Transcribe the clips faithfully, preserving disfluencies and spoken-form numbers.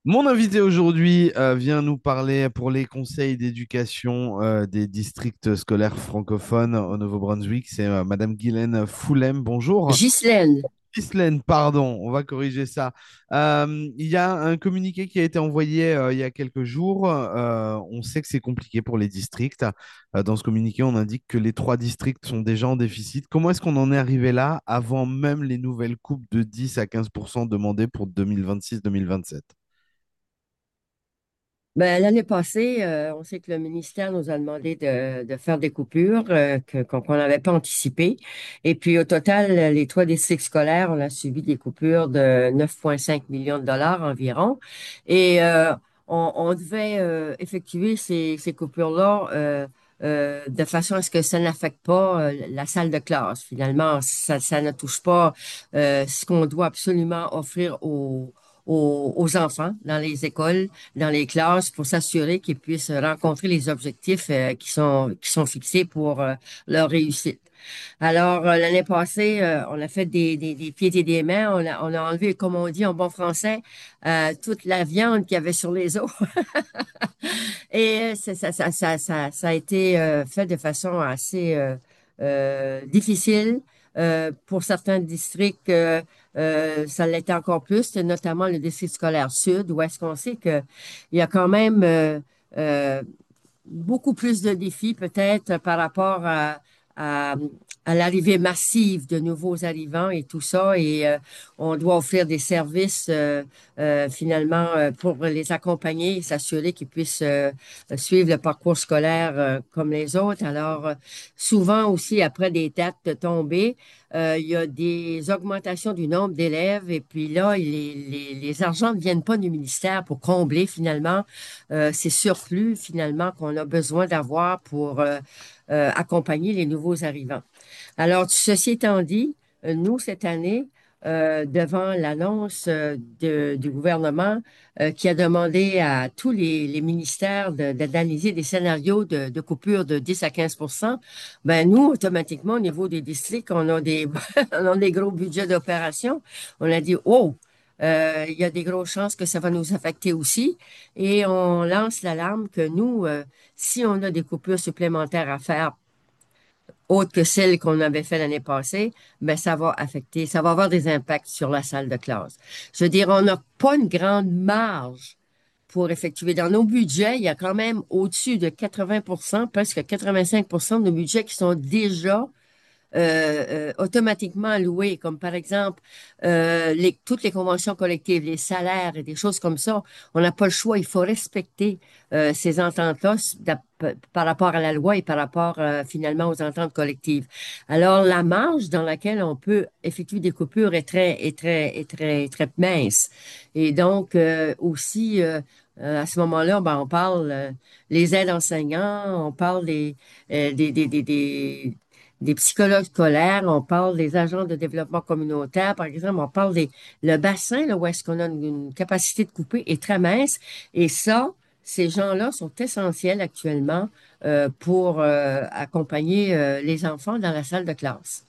Mon invité aujourd'hui euh, vient nous parler pour les conseils d'éducation euh, des districts scolaires francophones au Nouveau-Brunswick. C'est euh, Madame Guylaine Foulem. Bonjour. Ghislaine. Ghislaine, pardon, on va corriger ça. Euh, il y a un communiqué qui a été envoyé euh, il y a quelques jours. Euh, on sait que c'est compliqué pour les districts. Euh, dans ce communiqué, on indique que les trois districts sont déjà en déficit. Comment est-ce qu'on en est arrivé là avant même les nouvelles coupes de dix à quinze pour cent demandées pour deux mille vingt-six-deux mille vingt-sept? Ben, l'année passée, euh, on sait que le ministère nous a demandé de, de faire des coupures euh, que, qu'on qu'on n'avait pas anticipées. Et puis, au total, les trois districts scolaires, on a subi des coupures de neuf virgule cinq millions de dollars environ. Et euh, on, on devait euh, effectuer ces, ces coupures-là euh, euh, de façon à ce que ça n'affecte pas euh, la salle de classe. Finalement, ça, ça ne touche pas euh, ce qu'on doit absolument offrir aux aux, aux enfants dans les écoles, dans les classes, pour s'assurer qu'ils puissent rencontrer les objectifs euh, qui sont, qui sont fixés pour euh, leur réussite. Alors, euh, l'année passée, euh, on a fait des, des, des pieds et des mains. On a, on a enlevé, comme on dit en bon français, euh, toute la viande qu'il y avait sur les os. Et ça, ça, ça, ça, ça, ça a été euh, fait de façon assez euh, euh, difficile. Euh, pour certains districts, euh, euh, ça l'était encore plus, notamment le district scolaire sud, où est-ce qu'on sait qu'il y a quand même euh, euh, beaucoup plus de défis peut-être par rapport à, à, à l'arrivée massive de nouveaux arrivants et tout ça. Et euh, on doit offrir des services euh, euh, finalement euh, pour les accompagner et s'assurer qu'ils puissent euh, suivre le parcours scolaire euh, comme les autres. Alors, euh, souvent aussi, après des dates tombées, euh, il y a des augmentations du nombre d'élèves et puis là, les, les, les argents ne viennent pas du ministère pour combler finalement euh, ces surplus finalement qu'on a besoin d'avoir pour euh, euh, accompagner les nouveaux arrivants. Alors, ceci étant dit, euh, nous, cette année, euh, devant l'annonce euh, de- du gouvernement euh, qui a demandé à tous les, les ministères de- d'analyser des scénarios de, de coupure de dix à quinze ben nous, automatiquement, au niveau des districts, on a des, on a des gros budgets d'opération. On a dit, oh, euh, il y a des grosses chances que ça va nous affecter aussi. Et on lance l'alarme que nous, euh, si on a des coupures supplémentaires à faire autres que celles qu'on avait fait l'année passée, ben ça va affecter, ça va avoir des impacts sur la salle de classe. Je veux dire, on n'a pas une grande marge pour effectuer. Dans nos budgets, il y a quand même au-dessus de quatre-vingts pour cent, presque quatre-vingt-cinq pour cent de nos budgets qui sont déjà euh, euh, automatiquement alloués, comme par exemple euh, les, toutes les conventions collectives, les salaires et des choses comme ça. On n'a pas le choix, il faut respecter euh, ces ententes-là d'ap- par rapport à la loi et par rapport euh, finalement aux ententes collectives. Alors, la marge dans laquelle on peut effectuer des coupures est très, est très, est très, très mince. Et donc, euh, aussi, euh, euh, à ce moment-là, ben, on parle euh, les aides enseignants, on parle des, euh, des, des, des, des, des psychologues scolaires, on parle des agents de développement communautaire, par exemple, on parle des le bassin là, où est-ce qu'on a une, une capacité de couper est très mince. Et ça, ces gens-là sont essentiels actuellement euh, pour euh, accompagner euh, les enfants dans la salle de classe.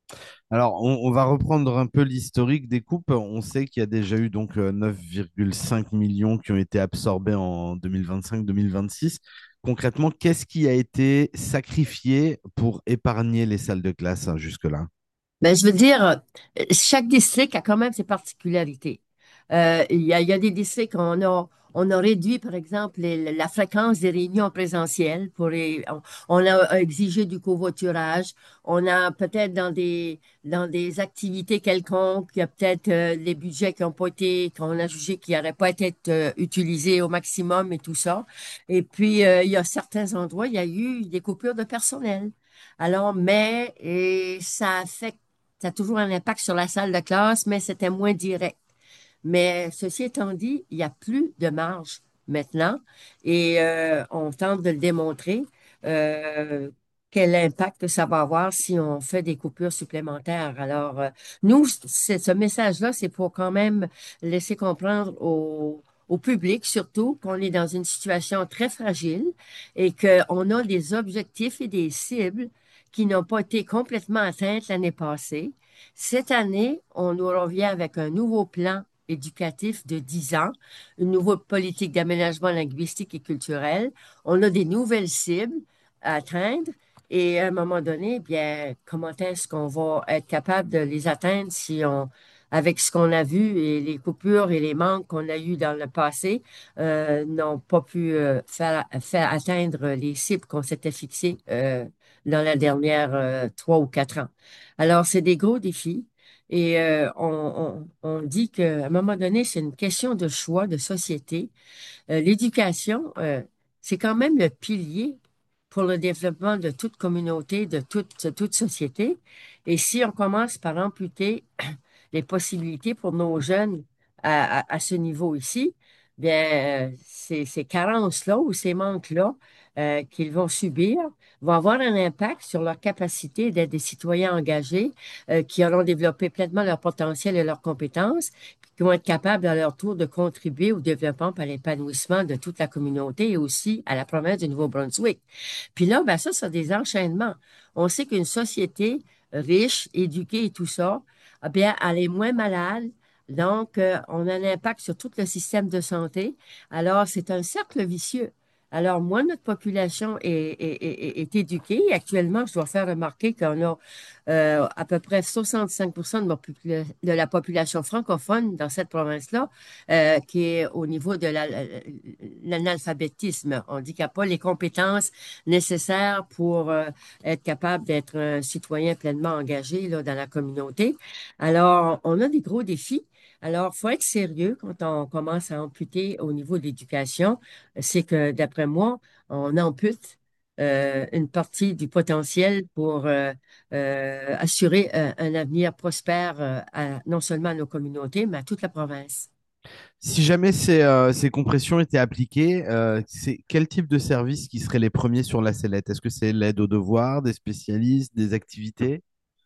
Alors, on, on va reprendre un peu l'historique des coupes. On sait qu'il y a déjà eu donc euh, neuf virgule cinq millions qui ont été absorbés en deux mille vingt-cinq-deux mille vingt-six. Concrètement, qu'est-ce qui a été sacrifié pour épargner les salles de classe hein, jusque-là? Ben, je veux dire, euh, chaque district a quand même ses particularités. Euh, il y a, il y a des districts où on a, on a réduit, par exemple, les- la fréquence des réunions présentielles pour les, on, on a exigé du covoiturage. On a peut-être dans des, dans des activités quelconques, il y a peut-être euh, les budgets qui n'ont pas été, qu'on a jugé qui n'auraient pas été euh, utilisés au maximum et tout ça. Et puis, euh, il y a certains endroits, il y a eu des coupures de personnel. Alors, mais, et ça affecte ça a toujours un impact sur la salle de classe, mais c'était moins direct. Mais ceci étant dit, il n'y a plus de marge maintenant et euh, on tente de le démontrer. euh, Quel impact ça va avoir si on fait des coupures supplémentaires. Alors, euh, nous, c'est, ce message-là, c'est pour quand même laisser comprendre au, au public, surtout, qu'on est dans une situation très fragile et qu'on a des objectifs et des cibles qui n'ont pas été complètement atteintes l'année passée. Cette année, on nous revient avec un nouveau plan éducatif de dix ans, une nouvelle politique d'aménagement linguistique et culturel. On a des nouvelles cibles à atteindre. Et à un moment donné, bien, comment est-ce qu'on va être capable de les atteindre si on, avec ce qu'on a vu et les coupures et les manques qu'on a eus dans le passé, euh, n'ont pas pu euh, faire, faire atteindre les cibles qu'on s'était fixées euh, dans la dernière euh, trois ou quatre ans. Alors, c'est des gros défis. Et euh, on, on, on dit qu'à un moment donné, c'est une question de choix de société. Euh, l'éducation, euh, c'est quand même le pilier pour le développement de toute communauté, de toute, de toute société. Et si on commence par amputer les possibilités pour nos jeunes à, à, à ce niveau ici, bien, euh, ces, ces carences-là ou ces manques-là euh, qu'ils vont subir vont avoir un impact sur leur capacité d'être des citoyens engagés euh, qui auront développé pleinement leur potentiel et leurs compétences, qui vont être capables à leur tour de contribuer au développement et à l'épanouissement de toute la communauté et aussi à la province du Nouveau-Brunswick. Puis là, ben ça, c'est des enchaînements. On sait qu'une société riche, éduquée et tout ça, eh bien, elle est moins malade. Donc, euh, on a un impact sur tout le système de santé. Alors, c'est un cercle vicieux. Alors, moins notre population est, est, est, est éduquée. Actuellement, je dois faire remarquer qu'on a euh, à peu près soixante-cinq pour cent de, ma popula- de la population francophone dans cette province-là euh, qui est au niveau de la- la- l'analphabétisme. On dit qu'il n'y a pas les compétences nécessaires pour euh, être capable d'être un citoyen pleinement engagé là, dans la communauté. Alors, on a des gros défis. Alors, faut être sérieux quand on commence à amputer au niveau de l'éducation. C'est que, d'après moi, on ampute euh, une partie du potentiel pour euh, euh, assurer un, un avenir prospère euh, à- non seulement à nos communautés, mais à toute la province. Si jamais ces, euh, ces compressions étaient appliquées, euh, c'est quel type de services qui seraient les premiers sur la sellette? Est-ce que c'est l'aide aux devoirs, des spécialistes, des activités?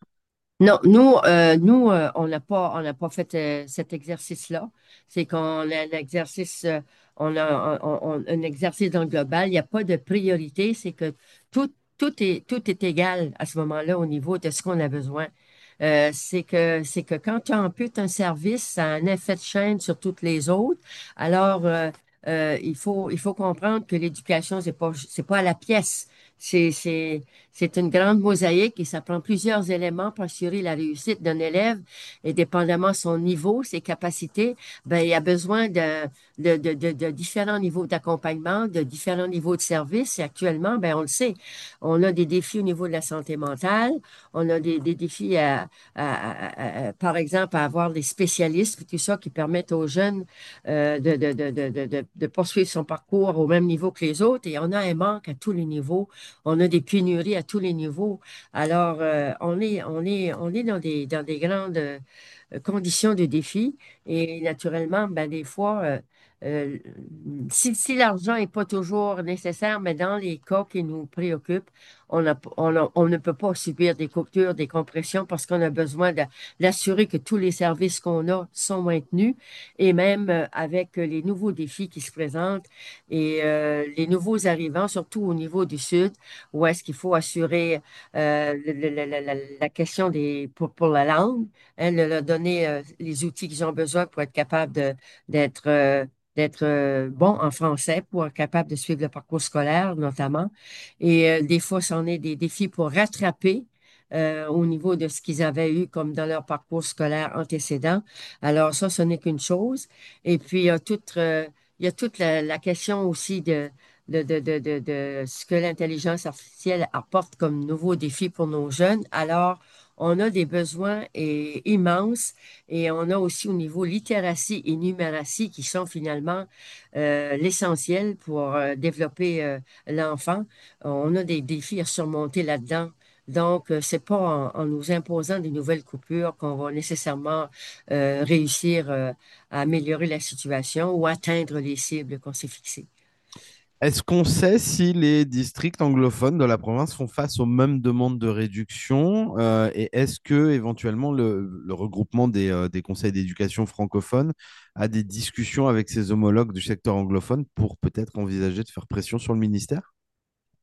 Non, nous, euh, nous, euh, on n'a pas, on n'a pas fait euh, cet exercice-là. C'est qu'on a un exercice, euh, on a on- on- un exercice dans le global. Il n'y a pas de priorité. C'est que tout, tout est, tout est égal à ce moment-là au niveau de ce qu'on a besoin. Euh, c'est que, c'est que quand tu amputes un service, ça a un effet de chaîne sur toutes les autres. Alors, euh, euh, il faut, il faut comprendre que l'éducation, c'est pas, c'est pas à la pièce. C'est, c'est, c'est une grande mosaïque et ça prend plusieurs éléments pour assurer la réussite d'un élève et dépendamment de son niveau, ses capacités, ben, il y a besoin de, de, de, de, de différents niveaux d'accompagnement, de différents niveaux de service. Et actuellement, ben, on le sait, on a des défis au niveau de la santé mentale, on a des, des défis à, à, à- à- par exemple, à avoir des spécialistes, tout ça qui permettent aux jeunes euh, de, de, de, de, de, de de poursuivre son parcours au même niveau que les autres. Et on a un manque à tous les niveaux. On a des pénuries à tous les niveaux. Alors, euh, on est, on est, on est dans des, dans des grandes euh, conditions de défi. Et naturellement, ben, des fois, euh, euh, si, si l'argent n'est pas toujours nécessaire, mais dans les cas qui nous préoccupent, on, a- on, a- on ne peut pas subir des coupures, des compressions parce qu'on a besoin de- d'assurer que tous les services qu'on a sont maintenus et même euh, avec les nouveaux défis qui se présentent et euh, les nouveaux arrivants, surtout au niveau du Sud, où est-ce qu'il faut assurer euh, le- le- le- la, la question des, pour, pour la langue, hein, de leur donner euh, les outils qu'ils ont besoin pour être capables de, d'être euh, d'être euh, bon en français, pour être capable de suivre le parcours scolaire notamment. Et euh, des fois, c'en est des défis pour rattraper euh, au niveau de ce qu'ils avaient eu comme dans leur parcours scolaire antécédent. Alors ça, ce n'est qu'une chose. Et puis, il y a toute, euh, il y a toute la, la question aussi de de, de, de, de, de ce que l'intelligence artificielle apporte comme nouveau défi pour nos jeunes. Alors, on a des besoins eh, immenses et on a aussi au niveau littératie et numératie qui sont finalement euh, l'essentiel pour euh, développer euh, l'enfant. On a des défis à surmonter là-dedans. Donc, euh, c'est pas en, en nous imposant des nouvelles coupures qu'on va nécessairement euh, réussir euh, à améliorer la situation ou atteindre les cibles qu'on s'est fixées. Est-ce qu'on sait si les districts anglophones de la province font face aux mêmes demandes de réduction euh, et est-ce que éventuellement le, le regroupement des, euh, des conseils d'éducation francophones a des discussions avec ses homologues du secteur anglophone pour peut-être envisager de faire pression sur le ministère?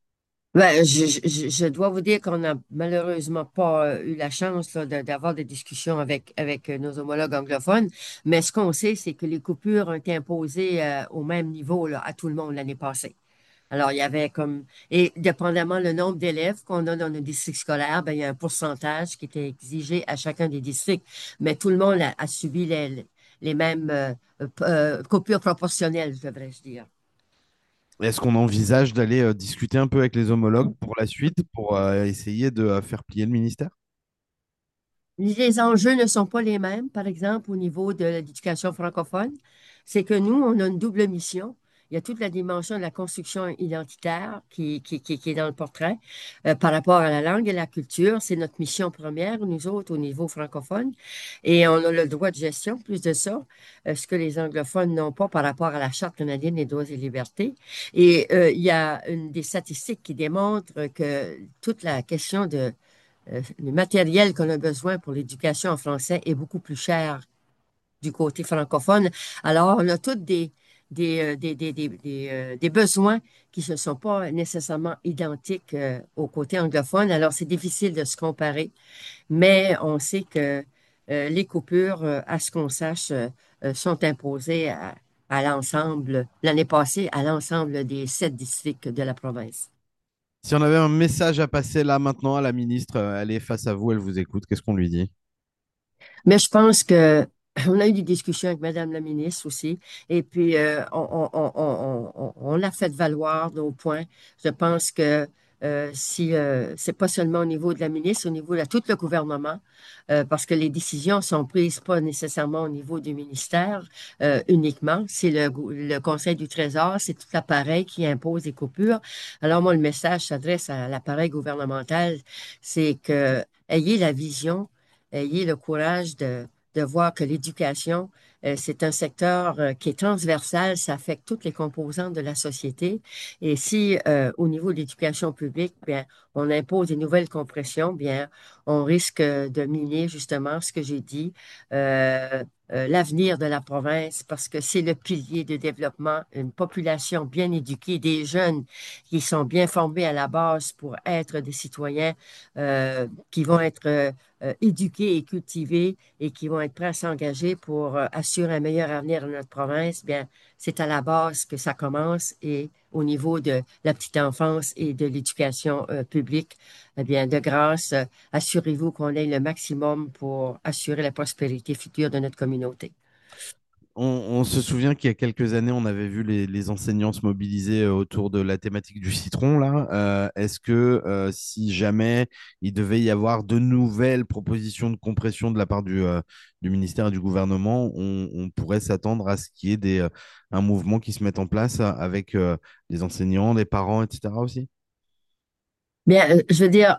Ben, je, je- je dois vous dire qu'on n'a malheureusement pas euh, eu la chance là, de- d'avoir des discussions avec, avec euh, nos homologues anglophones, mais ce qu'on sait, c'est que les coupures ont été imposées euh, au même niveau là, à tout le monde l'année passée. Alors, il y avait comme, et dépendamment le nombre d'élèves qu'on a dans nos districts scolaires, ben, il y a un pourcentage qui était exigé à chacun des districts, mais tout le monde a, a subi les, les mêmes euh, euh, euh, coupures proportionnelles, devrais-je dire. Est-ce qu'on envisage d'aller euh, discuter un peu avec les homologues pour la suite, pour euh, essayer de euh, faire plier le ministère? Les enjeux ne sont pas les mêmes, par exemple, au niveau de l'éducation francophone. C'est que nous, on a une double mission. Il y a toute la dimension de la construction identitaire qui, qui, qui, qui est dans le portrait euh, par rapport à la langue et la culture. C'est notre mission première, nous autres, au niveau francophone. Et on a le droit de gestion, plus de ça, euh, ce que les anglophones n'ont pas par rapport à la Charte canadienne des droits et libertés. Et euh, il y a une des statistiques qui démontrent que toute la question de euh, le matériel qu'on a besoin pour l'éducation en français est beaucoup plus cher du côté francophone. Alors, on a tous des, des, euh, des, des, des, des, euh, des besoins qui ne sont pas nécessairement identiques euh, au côté anglophone. Alors, c'est difficile de se comparer, mais on sait que euh, les coupures, euh, à ce qu'on sache, euh, euh, sont imposées à, à l'ensemble, l'année passée, à l'ensemble des sept districts de la province. Si on avait un message à passer là maintenant à la ministre, euh, elle est face à vous, elle vous écoute, qu'est-ce qu'on lui dit? Mais je pense que on a eu des discussions avec Madame la ministre aussi, et puis euh, on, on, on, on, on- on a fait valoir nos points. Je pense que euh, si euh, c'est pas seulement au niveau de la ministre, au niveau de tout le gouvernement, euh, parce que les décisions sont prises pas nécessairement au niveau du ministère euh, uniquement, c'est le, gou- le Conseil du Trésor, c'est tout l'appareil qui impose des coupures. Alors moi, le message s'adresse à l'appareil gouvernemental, c'est que ayez la vision, ayez le courage de, de voir que l'éducation, euh, c'est un secteur euh, qui est transversal, ça affecte toutes les composantes de la société. Et si, euh, au niveau de l'éducation publique, bien, on impose des nouvelles compressions, bien, on risque de miner justement ce que j'ai dit, euh, euh, l'avenir de la province, parce que c'est le pilier de développement, une population bien éduquée, des jeunes qui sont bien formés à la base pour être des citoyens euh, qui vont être euh, euh, éduqués et cultivés et qui vont être prêts à s'engager pour euh, assurer un meilleur avenir à notre province, bien, c'est à la base que ça commence et au niveau de la petite enfance et de l'éducation euh, publique, eh bien, de grâce, euh, assurez-vous qu'on ait le maximum pour assurer la prospérité future de notre communauté. On, on se souvient qu'il y a quelques années, on avait vu les, les enseignants se mobiliser euh, autour de la thématique du citron, là. Euh, est-ce que euh, si jamais il devait y avoir de nouvelles propositions de compression de la part du, euh, du ministère et du gouvernement, on, on pourrait s'attendre à ce qu'il y ait des, euh, un mouvement qui se mette en place euh, avec euh, les enseignants, les parents, et cetera aussi? Bien, euh, je veux dire,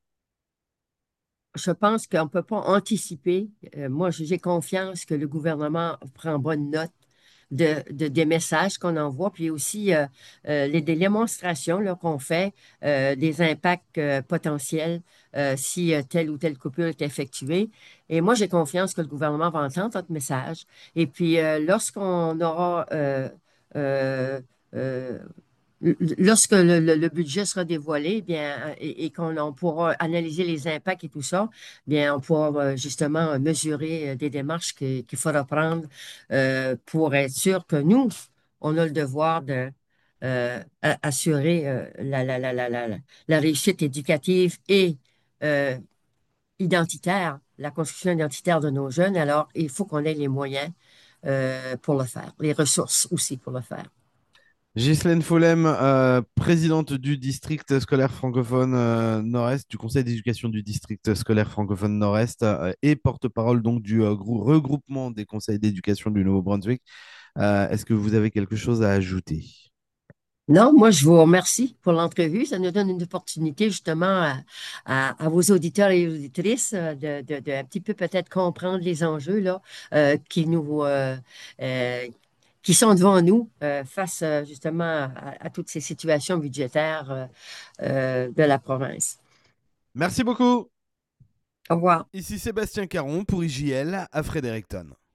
je pense qu'on ne peut pas anticiper. Euh, moi, j'ai confiance que le gouvernement prend bonne note de, de- des messages qu'on envoie, puis aussi euh, euh, les des démonstrations là, qu'on fait euh, des impacts euh, potentiels euh, si euh, telle ou telle coupure est effectuée. Et moi, j'ai confiance que le gouvernement va entendre notre message. Et puis, euh, lorsqu'on aura euh, euh, euh, lorsque le, le- le budget sera dévoilé, bien, et, et qu'on on pourra analyser les impacts et tout ça, bien, on pourra euh, justement mesurer euh, des démarches que- qu'il faudra prendre euh, pour être sûr que nous, on a le devoir de euh, a- assurer euh, la, la, la, la, la, la la réussite éducative et euh, identitaire, la construction identitaire de nos jeunes. Alors, il faut qu'on ait les moyens euh, pour le faire, les ressources aussi pour le faire. Ghislaine Follem, euh, présidente du district scolaire francophone euh, Nord-Est, du conseil d'éducation du district scolaire francophone Nord-Est euh, et porte-parole donc du euh, grou- regroupement des conseils d'éducation du Nouveau-Brunswick. Euh, est-ce que vous avez quelque chose à ajouter? Non, moi, je vous remercie pour l'entrevue. Ça nous donne une opportunité justement à, à- à vos auditeurs et auditrices euh, de, de, de un petit peu peut-être comprendre les enjeux là, euh, qui nous euh, euh, qui sont devant nous euh, face euh, justement à, à toutes ces situations budgétaires euh, euh, de la province. Merci beaucoup. Au revoir. Ici Sébastien Caron pour I J L à Fredericton.